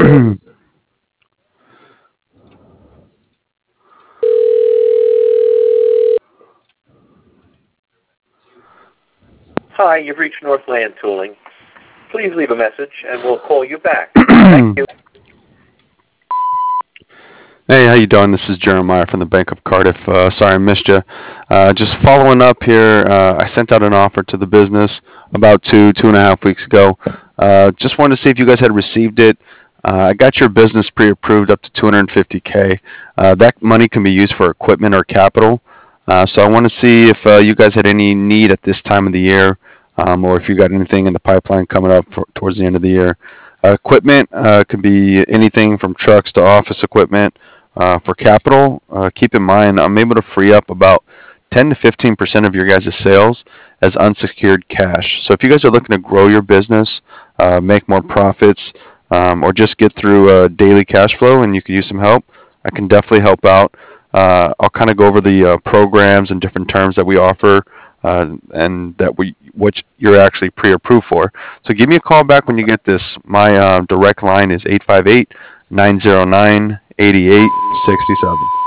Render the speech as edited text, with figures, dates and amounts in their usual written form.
Hi, you've reached Northland Tooling. Please leave a message and we'll call you back. Thank you. Hey, how you doing? This is Jeremiah from the Bank of Cardiff. Sorry I missed you. Just following up here, I sent out an offer to the business about 2.5 weeks ago. Just wanted to see if you guys had received it. I got your business pre-approved up to 250K. That money can be used for equipment or capital. So I want to see if you guys had any need at this time of the year, or if you got anything in the pipeline coming up towards the end of the year. Equipment could be anything from trucks to office equipment. For capital, keep in mind I'm able to free up about 10 to 15% of your guys' sales as unsecured cash. So if you guys are looking to grow your business, make more profits, or just get through daily cash flow and you could use some help, I can definitely help out. I'll kind of go over the programs and different terms that we offer, and which you're actually pre-approved for. So give me a call back when you get this. My direct line is 858 909 8867.